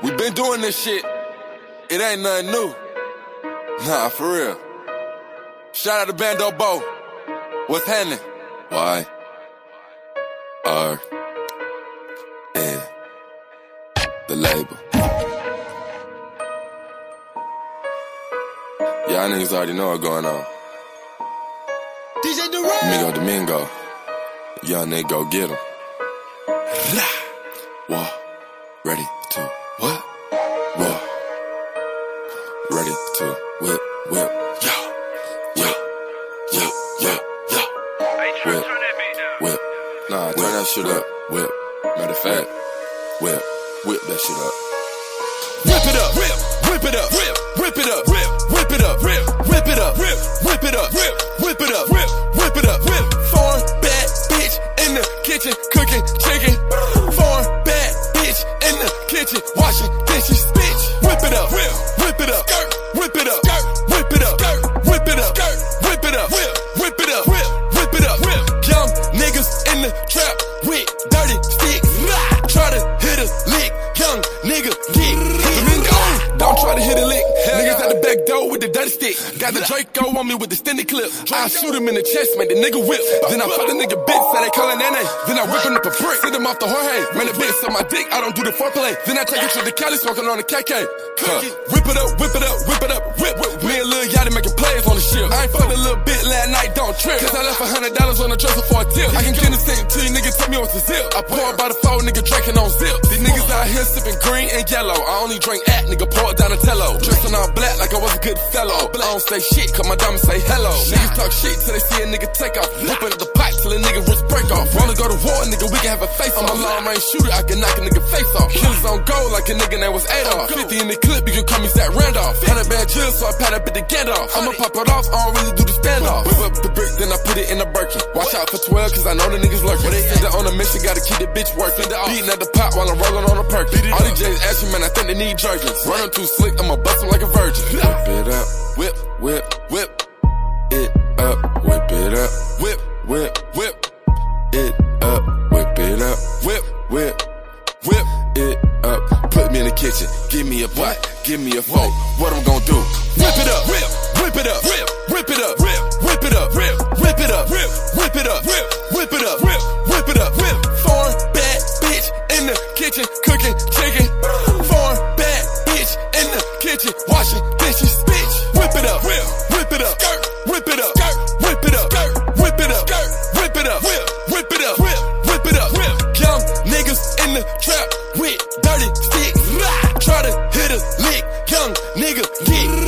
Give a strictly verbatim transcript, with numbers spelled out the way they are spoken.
We been doing this shit. It ain't nothing new. Nah, for real. Shout out to Bando Bo. What's happening? Y R N The label. Y'all niggas already know what's going on. D J Durant. Domingo Domingo. Young nigga go get him. Whoa. Ready to what? Whoa. Ready to whip, whip. Yo. Yo. Yo. Yo. Yo. Whip. Whip. Nah, turn that shit up. Whip. Matter of fact, whip. Whip that shit up. Whip it up, whip, whip it up, whip, whip it up, whip, whip it up, whip, whip it up, whip, whip it up, whip, whip it up, whip, whip it up, whip. Foreign bad bitch in the kitchen cooking chicken. Foreign bad bitch in the kitchen washing dishes. Bitch, whip it up, whip, whip it up, whip it up, whip it up, whip it up, whip it up, whip, whip it up, whip, whip it up, whip. Young niggas in the trap with dirty sticks. Try to hit a lick, young nigga get hit. Don't try to hit a lick. Niggas at the back door with the dirty stick. Got the Draco on me with the extended clip. I shoot him in the chest, make the nigga whip. Then I fuck the nigga bitch, say they callin' Nene. Then I whip him up a brick, send him off the Jorge. Man, the bitch on my dick, I don't do the foreplay. Then I take it to the Cali, smoking on the K K. Huh. Whip it up, whip it up, whip it up, whip, whip. Me and Lil Yachty making plays on the ship. I ain't fucked a little bit last night, don't trip. Cause I left a hundred dollars on the dresser for a tip. I can get the same to you, nigga, tell me what's the zip. I pour about the phone, nigga, drinking on zip. These niggas out here sipping green and yellow. I only drink at, nigga, pour it down a tello. Dressing all black like I was a good fellow. I don't say shit, cause my diamonds say hello. Niggas talk shit till they see a nigga take off. Whipping up the pipe till a nigga wrist break off. Wanna go to war, nigga, we can have a face off. I'm a long range shooter, I can knock a nigga face off. Killers on go like a nigga name was Adolf. fifty in the clip, you can call me Zach Randolph. Hundred bad drills, so I pat up at the Gandalf. I'ma pop it off, I don't really do the standoff. Whip up the brick, then I put it in the Birkin. Watch out for twelve, cause I know the niggas lurking. They send it on a mission, gotta keep the bitch working. Beating at the pot while I'm rolling on a perk. All these J's asking, man, I think they need jerkins. Running too slick, I'ma bust them like a virgin. Whip it up, whip, whip, whip it up, whip it up, whip, whip, whip it up, whip it up, whip, whip, whip it up. Put me in the kitchen, give me a pot, give me a fork. What I'm gonna do? Whip it up, whip, whip it up, whip, whip it up, whip, whip it up, whip, whip it up, whip, whip it up, whip, whip it up, whip, whip it up, whip. Foreign bad bitch in the kitchen cooking chicken. Foreign bad bitch in the kitchen washing dishes. Bitch, whip it up, whip, whip it up, whip it up, whip it up, whip it up, whip it up, whip, whip it up, whip, whip it up, whip. Young niggas in the trap with dirty sticks. Try to hit a lick, young nigga get